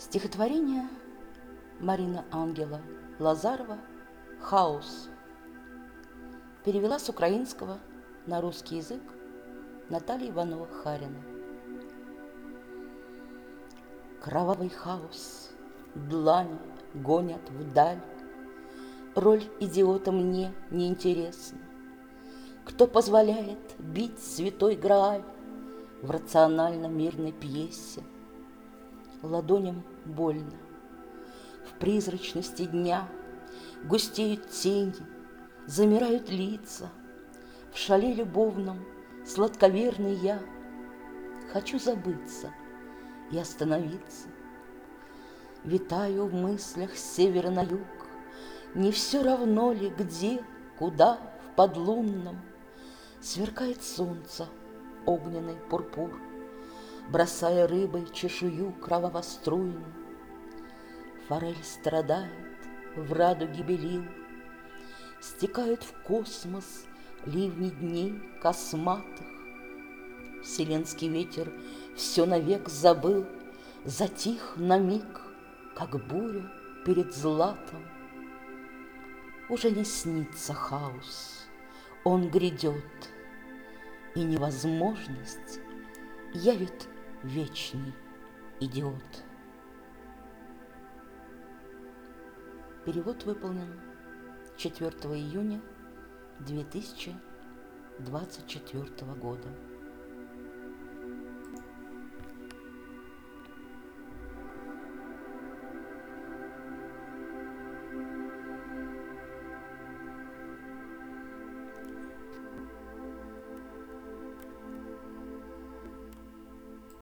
Стихотворение Марина Ангела Лазарова «Хаос». Перевела с украинского на русский язык Наталья Иванова-Харина. Кровавый хаос, длани гонят вдаль. Роль идиота мне неинтересна. Кто позволяет бить святой Грааль в рационально-мирной пьесе? Ладоням больно. В призрачности дня густеют тени, замирают лица. В шале любовном сладковерный я хочу забыться и остановиться. Витаю в мыслях с севера на юг. Не все равно ли, где, куда, в подлунном сверкает солнце, огненный пурпур, бросая рыбой чешую кроваво-струйную. Форель страдает, в радуге белил, стекают в космос ливни дней косматых. Вселенский ветер все навек забыл, затих на миг, как буря перед златом. Уже не снится хаос, он грядет, и невозможность явит вечный идиот. Перевод выполнен 4 июня 2024 года.